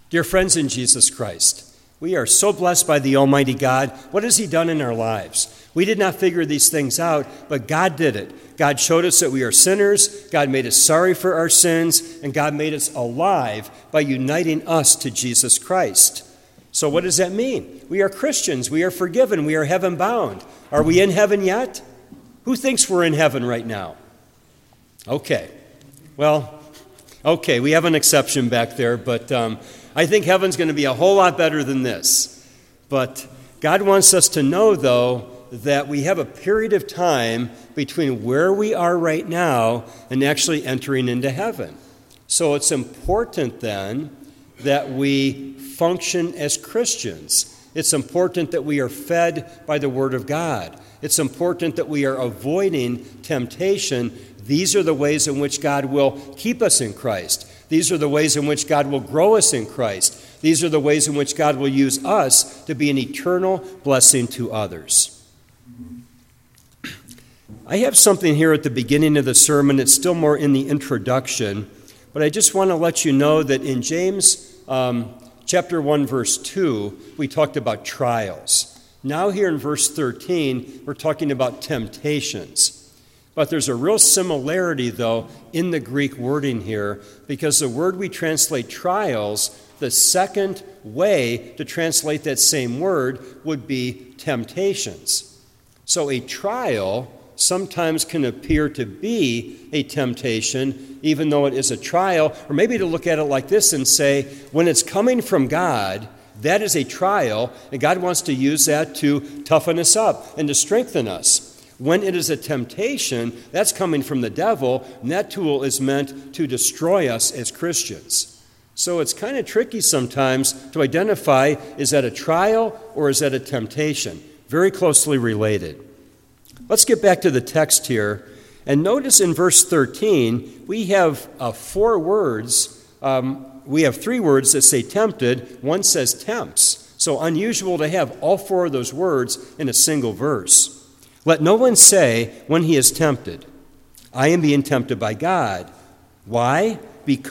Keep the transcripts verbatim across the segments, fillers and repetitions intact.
Dear friends in Jesus Christ, we are so blessed by the Almighty God. What has He done in our lives? We did not figure these things out, but God did it. God showed us that we are sinners, God made us sorry for our sins, and God made us alive by uniting us to Jesus Christ. So what does that mean? We are Christians, we are forgiven, we are heaven-bound. Are we in heaven yet? Who thinks we're in heaven right now? Okay, well, okay, we have an exception back there, but um, I think heaven's going to be a whole lot better than this. But God wants us to know, though, that we have a period of time between where we are right now and actually entering into heaven. So it's important then that we function as Christians. It's important that we are fed by the Word of God. It's important that we are avoiding temptation. These are the ways in which God will keep us in Christ. These are the ways in which God will grow us in Christ. These are the ways in which God will use us to be an eternal blessing to others. I have something here at the beginning of the sermon. It's still more in the introduction, but I just want to let you know that in James um, chapter one, verse two, we talked about trials. Now here in verse thirteen, we're talking about temptations. But there's a real similarity, though, in the Greek wording here, because the word we translate trials, the second way to translate that same word would be temptations. So a trial sometimes can appear to be a temptation, even though it is a trial, or maybe to look at it like this and say, when it's coming from God, that is a trial, and God wants to use that to toughen us up and to strengthen us. When it is a temptation, that's coming from the devil, and that tool is meant to destroy us as Christians. So it's kind of tricky sometimes to identify, is that a trial or is that a temptation? Very closely related. Let's get back to the text here. And notice in verse thirteen, we have uh, four words. Um, we have three words that say tempted. One says tempts. So unusual to have all four of those words in a single verse. Let no one say when he is tempted, I am being tempted by God. Why?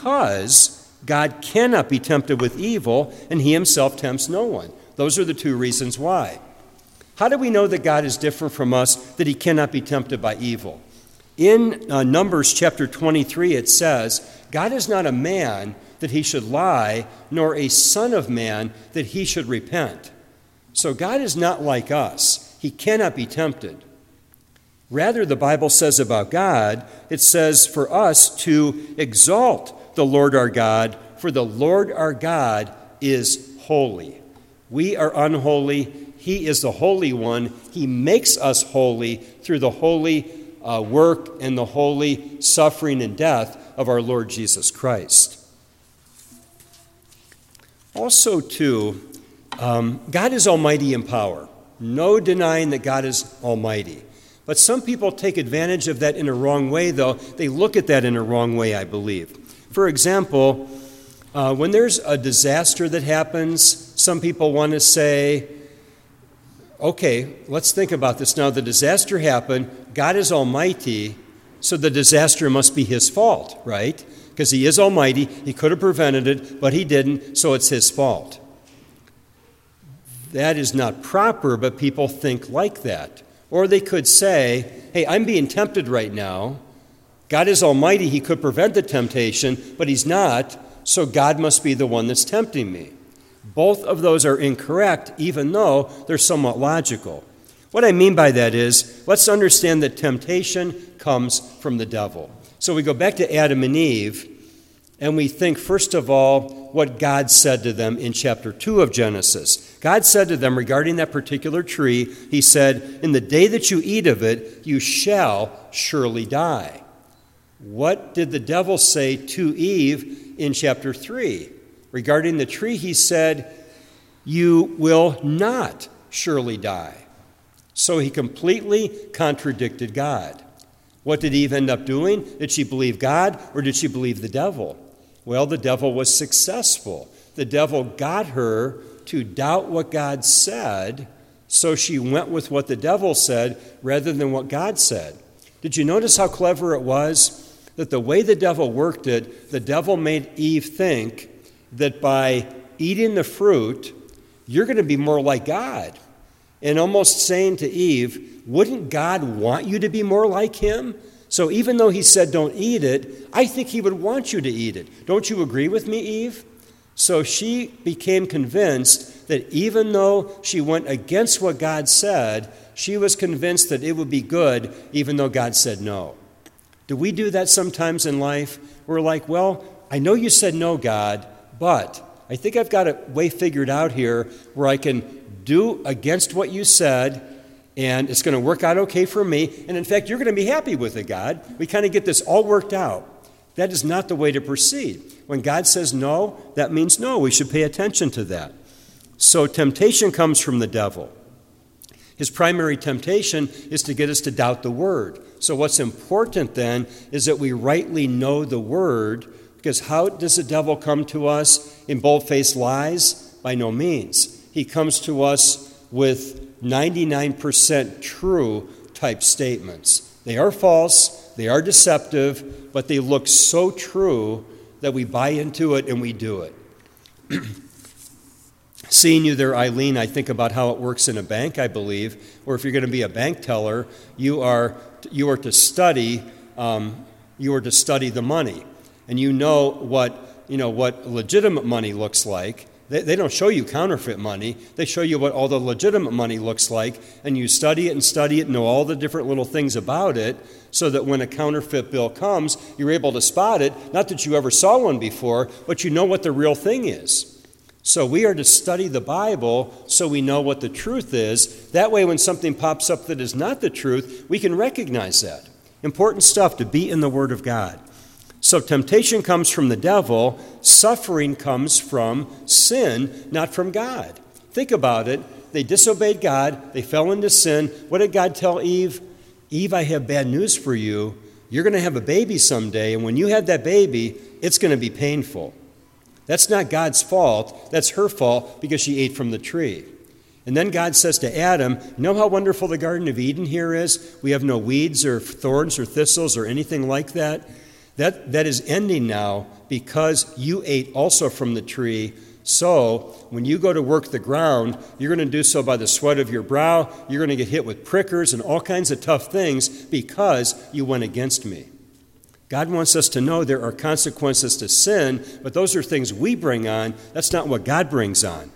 Because God cannot be tempted with evil, and he himself tempts no one. Those are the two reasons why. How do we know that God is different from us, that he cannot be tempted by evil? In uh, Numbers chapter twenty-three, it says, God is not a man that he should lie, nor a son of man that he should repent. So God is not like us. He cannot be tempted. Rather, the Bible says about God, it says for us to exalt the Lord our God, for the Lord our God is holy. We are unholy. He is the Holy One. He makes us holy through the holy uh, work and the holy suffering and death of our Lord Jesus Christ. Also, too, um, God is almighty in power. No denying that God is almighty. But some people take advantage of that in a wrong way, though. They look at that in a wrong way, I believe. For example, uh, when there's a disaster that happens, some people want to say, okay, let's think about this now. The disaster happened. God is almighty, so the disaster must be his fault, right? Because he is almighty. He could have prevented it, but he didn't, so it's his fault. That is not proper, but people think like that. Or they could say, hey, I'm being tempted right now. God is almighty. He could prevent the temptation, but he's not, so God must be the one that's tempting me. Both of those are incorrect, even though they're somewhat logical. What I mean by that is, let's understand that temptation comes from the devil. So we go back to Adam and Eve, and we think, first of all, what God said to them in chapter two of Genesis. God said to them regarding that particular tree, he said, in the day that you eat of it, you shall surely die. What did the devil say to Eve in chapter three? Regarding the tree, he said, you will not surely die. So he completely contradicted God. What did Eve end up doing? Did she believe God or did she believe the devil? Well, the devil was successful. The devil got her to doubt what God said, so she went with what the devil said rather than what God said. Did you notice how clever it was? That the way the devil worked it, the devil made Eve think that by eating the fruit, you're going to be more like God. And almost saying to Eve, wouldn't God want you to be more like him? So even though he said don't eat it, I think he would want you to eat it. Don't you agree with me, Eve? So she became convinced that even though she went against what God said, she was convinced that it would be good even though God said no. Do we do that sometimes in life? We're like, well, I know you said no, God, but I think I've got a way figured out here where I can do against what you said, and it's going to work out okay for me. And in fact, you're going to be happy with it, God. We kind of get this all worked out. That is not the way to proceed. When God says no, that means no. We should pay attention to that. So temptation comes from the devil. His primary temptation is to get us to doubt the word. So what's important then is that we rightly know the word, because how does the devil come to us in bold-faced lies? By no means. He comes to us with ninety-nine percent true type statements. They are false, they are deceptive, but they look so true that we buy into it and we do it. Seeing you there, Eileen, I think about how it works in a bank, I believe, or if you're going to be a bank teller, you are you are to study um, you are to study the money, and you know what you know what legitimate money looks like. They, they don't show you counterfeit money. They show you what all the legitimate money looks like, and you study it and study it, know all the different little things about it, so that when a counterfeit bill comes, you're able to spot it. Not that you ever saw one before, but you know what the real thing is. So we are to study the Bible so we know what the truth is. That way, when something pops up that is not the truth, we can recognize that. Important stuff to be in the Word of God. So temptation comes from the devil. Suffering comes from sin, not from God. Think about it. They disobeyed God. They fell into sin. What did God tell Eve? Eve, I have bad news for you. You're going to have a baby someday, and when you have that baby, it's going to be painful. That's not God's fault. That's her fault because she ate from the tree. And then God says to Adam, you know how wonderful the Garden of Eden here is? We have no weeds or thorns or thistles or anything like that. That, that is ending now because you ate also from the tree. So when you go to work the ground, you're going to do so by the sweat of your brow. You're going to get hit with prickers and all kinds of tough things because you went against me. God wants us to know there are consequences to sin, but those are things we bring on. That's not what God brings on.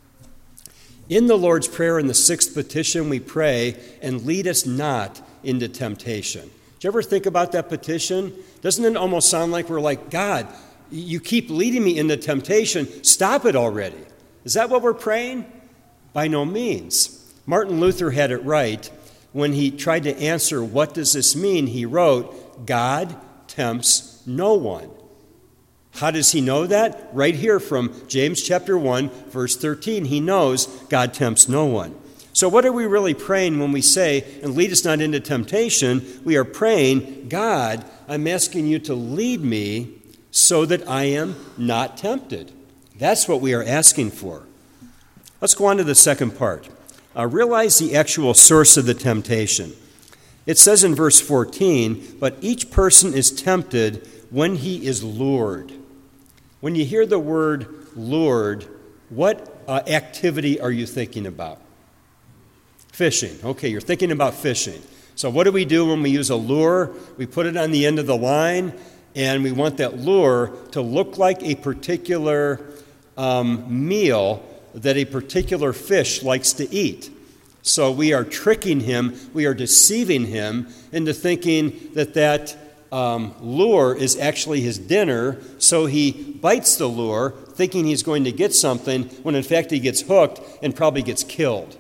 In the Lord's Prayer, in the sixth petition, we pray, and lead us not into temptation. Did you ever think about that petition? Doesn't it almost sound like we're like, God, you keep leading me into temptation. Stop it already. Is that what we're praying? By no means. Martin Luther had it right. When he tried to answer, what does this mean? He wrote, God tempts no one. How does he know that? Right here from James chapter one, verse thirteen. He knows God tempts no one. So what are we really praying when we say, and lead us not into temptation? We are praying, God, I'm asking you to lead me so that I am not tempted. That's what we are asking for. Let's go on to the second part. Uh, realize the actual source of the temptation. It says in verse fourteen, but each person is tempted when he is lured. When you hear the word lured, what uh, activity are you thinking about? Fishing. Okay, you're thinking about fishing. So what do we do when we use a lure? We put it on the end of the line, and we want that lure to look like a particular um, meal that a particular fish likes to eat. So we are tricking him, we are deceiving him into thinking that that um, lure is actually his dinner, so he bites the lure thinking he's going to get something, when in fact he gets hooked and probably gets killed.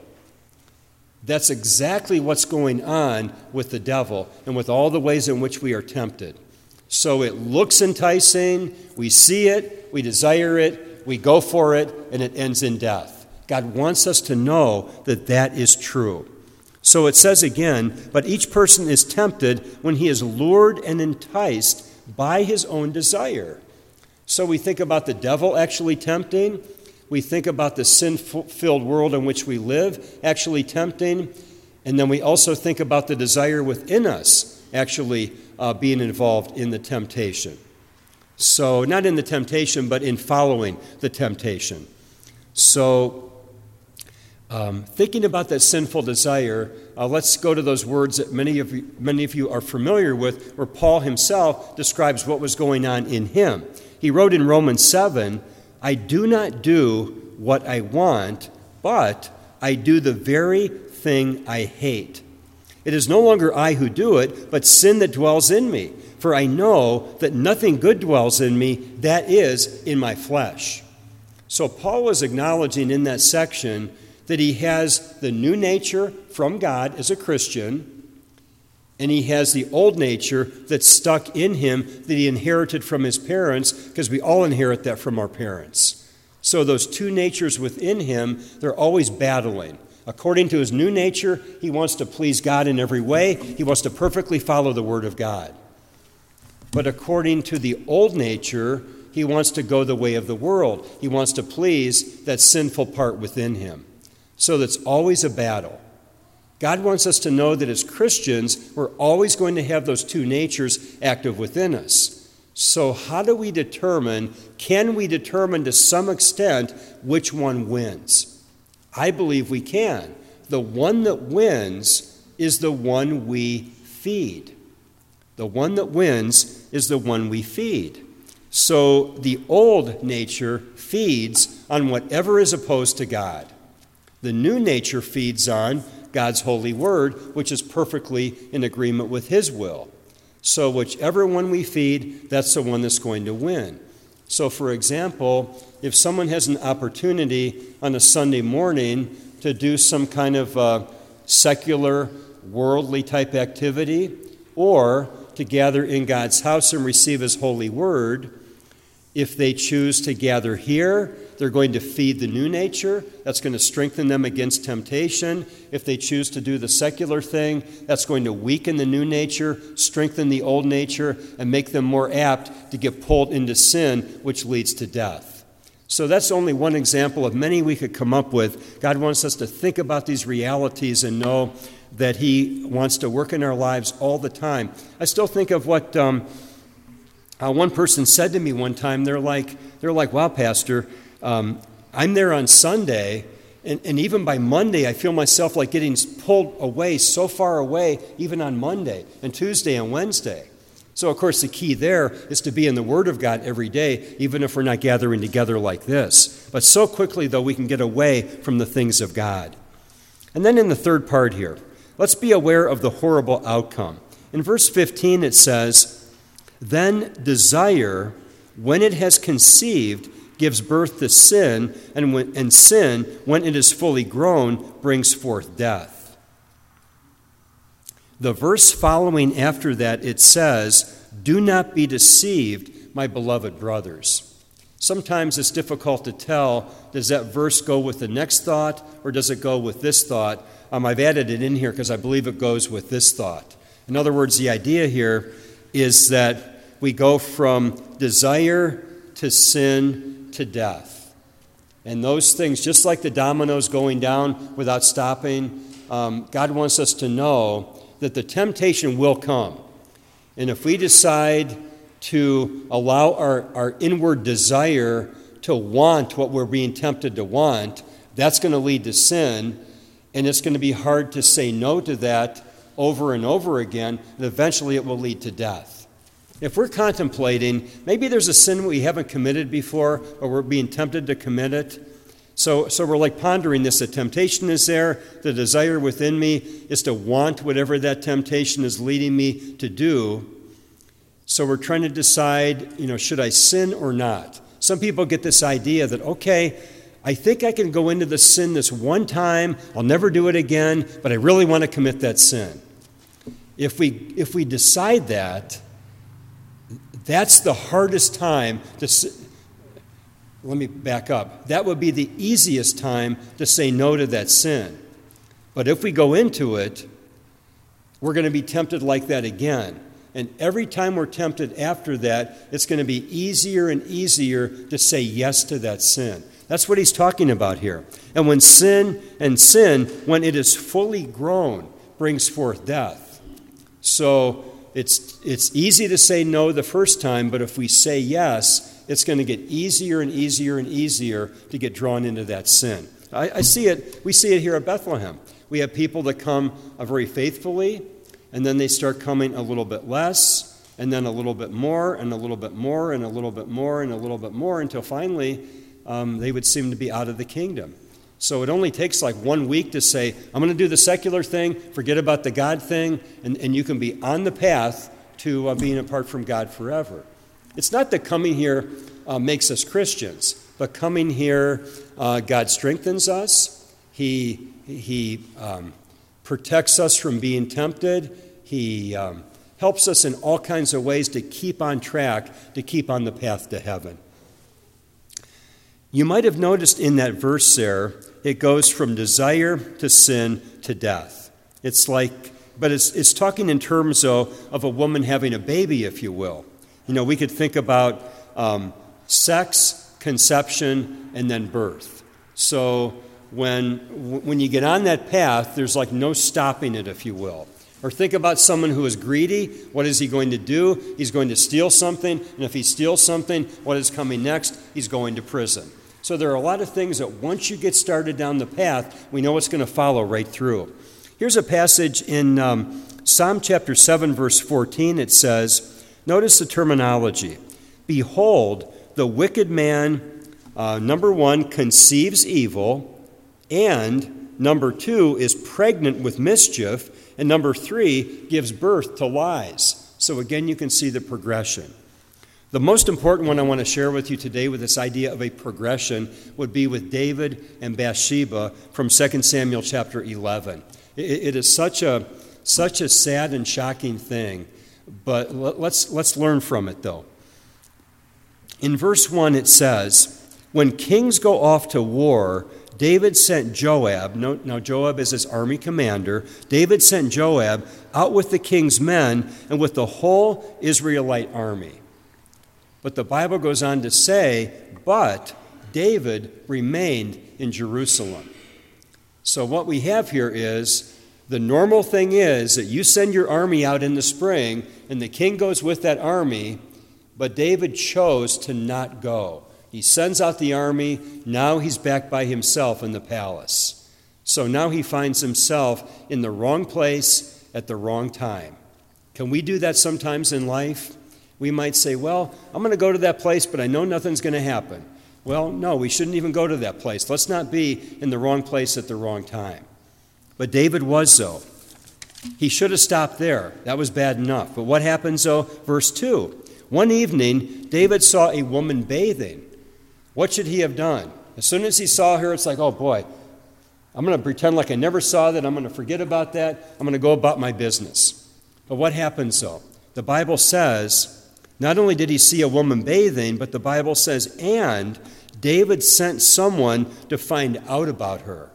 That's exactly what's going on with the devil and with all the ways in which we are tempted. So it looks enticing, we see it, we desire it, we go for it, and it ends in death. God wants us to know that that is true. So it says again, but each person is tempted when he is lured and enticed by his own desire. So we think about the devil actually tempting. We think about the sin-filled world in which we live actually tempting. And then we also think about the desire within us actually uh, being involved in the temptation. So, not in the temptation, but in following the temptation. So, um, thinking about that sinful desire, uh, let's go to those words that many of you, many of you are familiar with, where Paul himself describes what was going on in him. He wrote in Romans seven, "I do not do what I want, but I do the very thing I hate. It is no longer I who do it, but sin that dwells in me. For I know that nothing good dwells in me, that is, in my flesh." So Paul was acknowledging in that section that he has the new nature from God as a Christian, and he has the old nature that's stuck in him that he inherited from his parents, because we all inherit that from our parents. So those two natures within him, they're always battling. According to his new nature, he wants to please God in every way. He wants to perfectly follow the Word of God. But according to the old nature, he wants to go the way of the world. He wants to please that sinful part within him. So that's always a battle. God wants us to know that as Christians, we're always going to have those two natures active within us. So how do we determine, can we determine to some extent which one wins? I believe we can. The one that wins is the one we feed. The one that wins is the one we feed. So the old nature feeds on whatever is opposed to God. The new nature feeds on God's holy word, which is perfectly in agreement with his will. So whichever one we feed, that's the one that's going to win. So for example, if someone has an opportunity on a Sunday morning to do some kind of uh, secular, worldly type activity, or to gather in God's house and receive his holy word, if they choose to gather here, they're going to feed the new nature. That's going to strengthen them against temptation. If they choose to do the secular thing, that's going to weaken the new nature, strengthen the old nature, and make them more apt to get pulled into sin, which leads to death. So that's only one example of many we could come up with. God wants us to think about these realities and know that he wants to work in our lives all the time. I still think of what um, uh, one person said to me one time. They're like, they're like, "Wow, Pastor, um, I'm there on Sunday, and, and even by Monday, I feel myself like getting pulled away, so far away, even on Monday and Tuesday and Wednesday." So, of course, the key there is to be in the Word of God every day, even if we're not gathering together like this. But so quickly, though, we can get away from the things of God. And then in the third part here, let's be aware of the horrible outcome. In verse fifteen, it says, "Then desire, when it has conceived, gives birth to sin, and, when, and sin, when it is fully grown, brings forth death." The verse following after that, it says, "Do not be deceived, my beloved brothers." Sometimes it's difficult to tell, does that verse go with the next thought, or does it go with this thought? Um, I've added it in here because I believe it goes with this thought. In other words, the idea here is that we go from desire to sin to death. And those things, just like the dominoes going down without stopping, um, God wants us to know that the temptation will come. And if we decide to allow our, our inward desire to want what we're being tempted to want, that's going to lead to sin, and it's going to be hard to say no to that over and over again, and eventually it will lead to death. If we're contemplating, maybe there's a sin we haven't committed before, or we're being tempted to commit it, So, so we're like pondering this. The temptation is there. The desire within me is to want whatever that temptation is leading me to do. So we're trying to decide, you know, should I sin or not? Some people get this idea that, okay, I think I can go into the sin this one time. I'll never do it again, but I really want to commit that sin. If we, if we decide that, that's the hardest time to sin. Let me back up. That would be the easiest time to say no to that sin. But if we go into it, we're going to be tempted like that again. And every time we're tempted after that, it's going to be easier and easier to say yes to that sin. That's what he's talking about here. And when sin, and sin, when it is fully grown, brings forth death. So it's, it's easy to say no the first time, but if we say yes, it's going to get easier and easier and easier to get drawn into that sin. I, I see it, we see it here at Bethlehem. We have people that come uh, very faithfully, and then they start coming a little bit less, and then a little bit more, and a little bit more, and a little bit more, and a little bit more, until finally um, they would seem to be out of the kingdom. So it only takes like one week to say, I'm going to do the secular thing, forget about the God thing, and, and you can be on the path to uh, being apart from God forever. It's not that coming here uh, makes us Christians, but coming here, uh, God strengthens us. He, he um, protects us from being tempted. He um, helps us in all kinds of ways to keep on track, to keep on the path to heaven. You might have noticed in that verse there, it goes from desire to sin to death. It's like, but it's it's talking in terms of, of a woman having a baby, if you will. You know, we could think about um, sex, conception, and then birth. So when when you get on that path, there's like no stopping it, if you will. Or think about someone who is greedy. What is he going to do? He's going to steal something, and if he steals something, what is coming next? He's going to prison. So there are a lot of things that once you get started down the path, we know what's going to follow right through. Here's a passage in um, Psalm chapter seven, verse fourteen. It says, notice the terminology. Behold, the wicked man, uh, number one, conceives evil, and number two, is pregnant with mischief, and number three, gives birth to lies. So again, you can see the progression. The most important one I want to share with you today with this idea of a progression would be with David and Bathsheba from Second Samuel chapter eleven. It, it is such a such a sad and shocking thing, but let's let's learn from it though. In verse one it says, when kings go off to war, David sent Joab, now Joab is his army commander, David sent Joab out with the king's men and with the whole Israelite army. But the Bible goes on to say, but David remained in Jerusalem. So what we have here is, the normal thing is that you send your army out in the spring, and the king goes with that army, but David chose to not go. He sends out the army, now he's back by himself in the palace. So now he finds himself in the wrong place at the wrong time. Can we do that sometimes in life? We might say, well, I'm going to go to that place, but I know nothing's going to happen. Well, no, we shouldn't even go to that place. Let's not be in the wrong place at the wrong time. But David was though. He should have stopped there. That was bad enough. But what happens though? Verse two. One evening, David saw a woman bathing. What should he have done? As soon as he saw her, it's like, oh boy, I'm going to pretend like I never saw that. I'm going to forget about that. I'm going to go about my business. But what happens though? The Bible says, not only did he see a woman bathing, but the Bible says, and David sent someone to find out about her.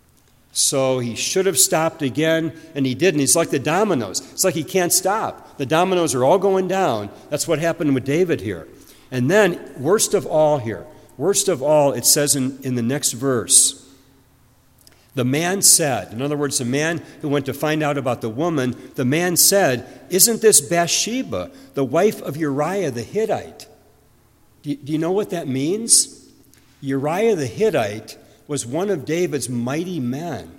So he should have stopped again, and he didn't. He's like the dominoes. It's like he can't stop. The dominoes are all going down. That's what happened with David here. And then, worst of all here, worst of all, it says in, in the next verse, the man said, in other words, the man who went to find out about the woman, the man said, isn't this Bathsheba, the wife of Uriah the Hittite? Do you, do you know what that means? Uriah the Hittite was one of David's mighty men.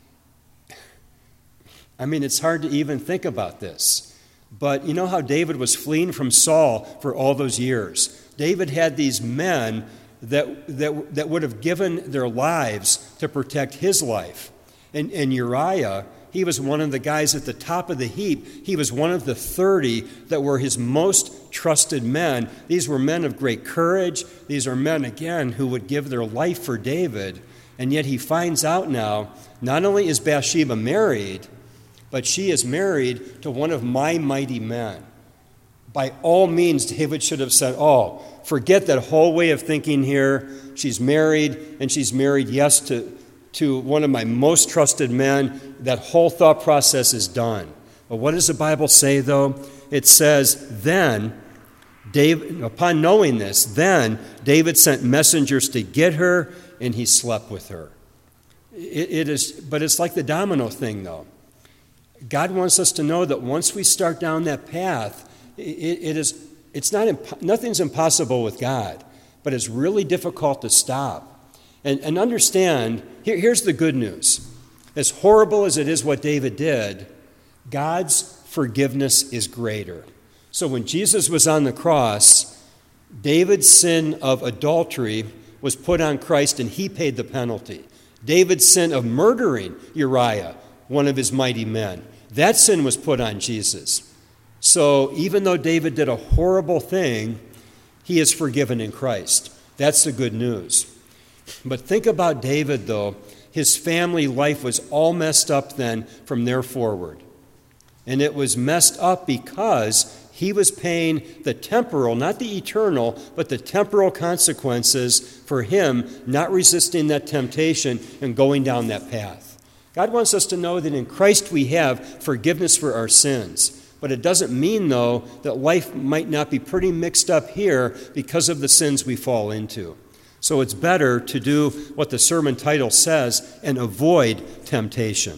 I mean, it's hard to even think about this. But you know how David was fleeing from Saul for all those years? David had these men that, that, that would have given their lives to protect his life. And, and Uriah, he was one of the guys at the top of the heap. He was one of the thirty that were his most trusted men. These were men of great courage. These are men, again, who would give their life for David. And yet he finds out now, not only is Bathsheba married, but she is married to one of my mighty men. By all means, David should have said, oh, forget that whole way of thinking here. She's married, and she's married, yes, to, to one of my most trusted men. That whole thought process is done. But what does the Bible say, though? It says, then, David, upon knowing this, then David sent messengers to get her, and he slept with her. It, it is, but it's like the domino thing, though. God wants us to know that once we start down that path, it, it is, it's not, imp- nothing's impossible with God, but it's really difficult to stop. And, and understand, here, here's the good news. As horrible as it is what David did, God's forgiveness is greater. So when Jesus was on the cross, David's sin of adultery was put on Christ, and he paid the penalty. David's sin of murdering Uriah, one of his mighty men, that sin was put on Jesus. So even though David did a horrible thing, he is forgiven in Christ. That's the good news. But think about David, though. His family life was all messed up then from there forward. And it was messed up because he was paying the temporal, not the eternal, but the temporal consequences for him not resisting that temptation and going down that path. God wants us to know that in Christ we have forgiveness for our sins. But it doesn't mean, though, that life might not be pretty mixed up here because of the sins we fall into. So it's better to do what the sermon title says and avoid temptation.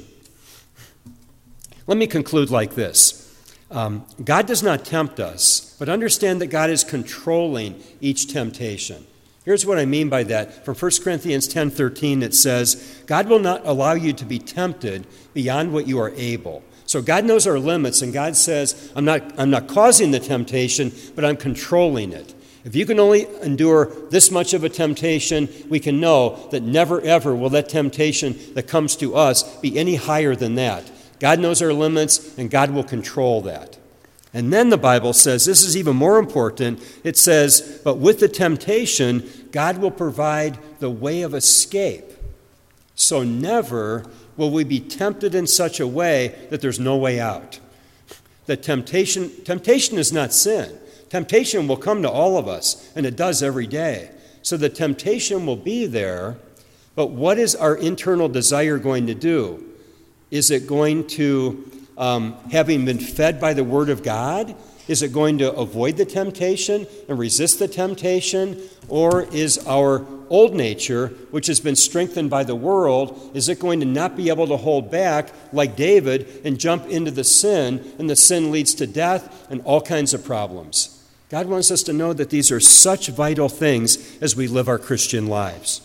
Let me conclude like this. Um, God does not tempt us, but understand that God is controlling each temptation. Here's what I mean by that. From First Corinthians ten thirteen, it says, God will not allow you to be tempted beyond what you are able. So God knows our limits, and God says, I'm not, I'm not causing the temptation, but I'm controlling it. If you can only endure this much of a temptation, we can know that never ever will that temptation that comes to us be any higher than that. God knows our limits, and God will control that. And then the Bible says, this is even more important, it says, but with the temptation, God will provide the way of escape. So never will we be tempted in such a way that there's no way out. The temptation, temptation is not sin. Temptation will come to all of us, and it does every day. So the temptation will be there, but what is our internal desire going to do? Is it going to, um, having been fed by the Word of God, is it going to avoid the temptation and resist the temptation? Or is our old nature, which has been strengthened by the world, is it going to not be able to hold back like David and jump into the sin, and the sin leads to death and all kinds of problems? God wants us to know that these are such vital things as we live our Christian lives.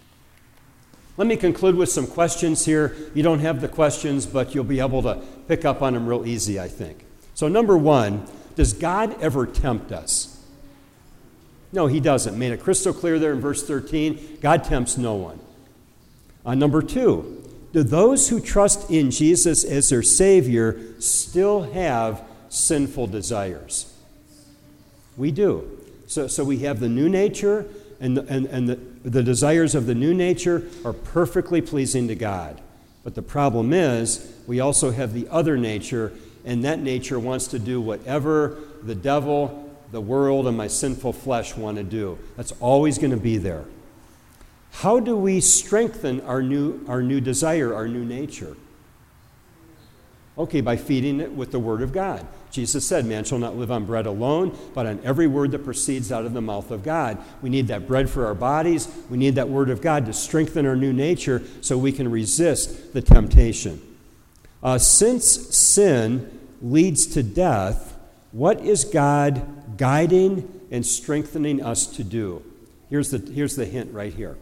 Let me conclude with some questions here. You don't have the questions, but you'll be able to pick up on them real easy, I think. So number one, does God ever tempt us? No, he doesn't. Made it crystal clear there in verse thirteen. God tempts no one. Uh, number two, do those who trust in Jesus as their Savior still have sinful desires? We do. So, so we have the new nature, and, the, and, and the, the desires of the new nature are perfectly pleasing to God. But the problem is, we also have the other nature, and that nature wants to do whatever the devil, the world, and my sinful flesh want to do. That's always going to be there. How do we strengthen our new, our new desire, our new nature? Okay, by feeding it with the Word of God. Jesus said, man shall not live on bread alone, but on every word that proceeds out of the mouth of God. We need that bread for our bodies. We need that Word of God to strengthen our new nature so we can resist the temptation. Uh, since sin leads to death, what is God guiding and strengthening us to do? Here's the, here's the hint right here.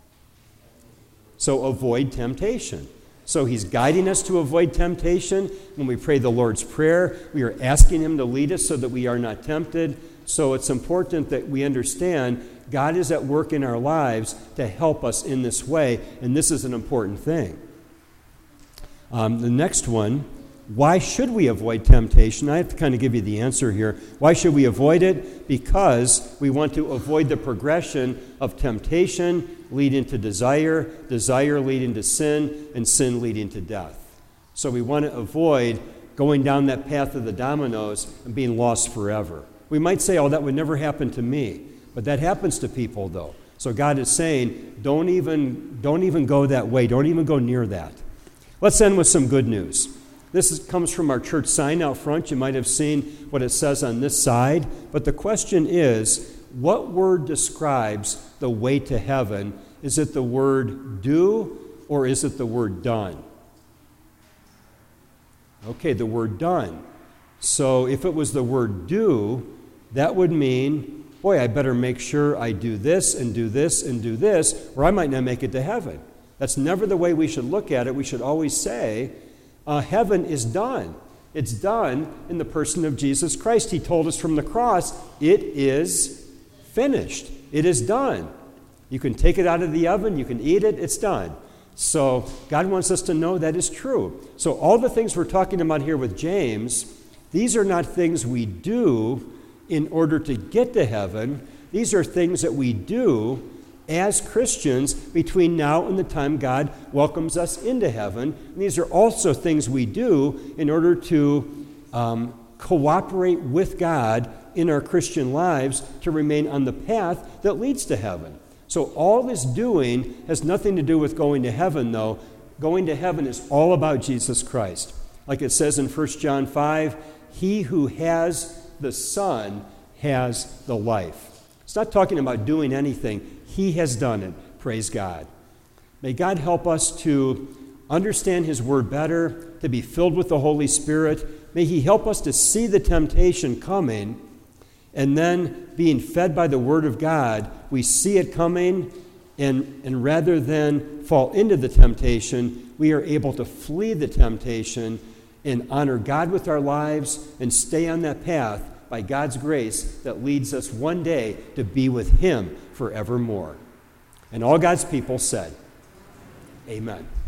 So avoid temptation. So he's guiding us to avoid temptation. When we pray the Lord's Prayer, we are asking him to lead us so that we are not tempted. So it's important that we understand God is at work in our lives to help us in this way, and this is an important thing. Um, the next one, why should we avoid temptation? I have to kind of give you the answer here. Why should we avoid it? Because we want to avoid the progression of temptation leading to desire, desire leading to sin, and sin leading to death. So we want to avoid going down that path of the dominoes and being lost forever. We might say, oh, that would never happen to me. But that happens to people, though. So God is saying, don't even, don't even go that way. Don't even go near that. Let's end with some good news. This is, comes from our church sign out front. You might have seen what it says on this side. But the question is, what word describes the way to heaven? Is it the word do, or is it the word done? Okay, the word done. So if it was the word do, that would mean, boy, I better make sure I do this and do this and do this, or I might not make it to heaven. That's never the way we should look at it. We should always say, uh, heaven is done. It's done in the person of Jesus Christ. He told us from the cross, it is finished. It is done. You can take it out of the oven, you can eat it, it's done. So God wants us to know that is true. So all the things we're talking about here with James, these are not things we do in order to get to heaven. These are things that we do as Christians between now and the time God welcomes us into heaven. And these are also things we do in order to um, cooperate with God in our Christian lives to remain on the path that leads to heaven. So all this doing has nothing to do with going to heaven, though. Going to heaven is all about Jesus Christ. Like it says in First John five, he who has the Son has the life. It's not talking about doing anything. He has done it. Praise God. May God help us to understand his word better, to be filled with the Holy Spirit. May he help us to see the temptation coming, and then being fed by the word of God, we see it coming, and, and rather than fall into the temptation, we are able to flee the temptation and honor God with our lives and stay on that path by God's grace that leads us one day to be with him forevermore. And all God's people said, amen.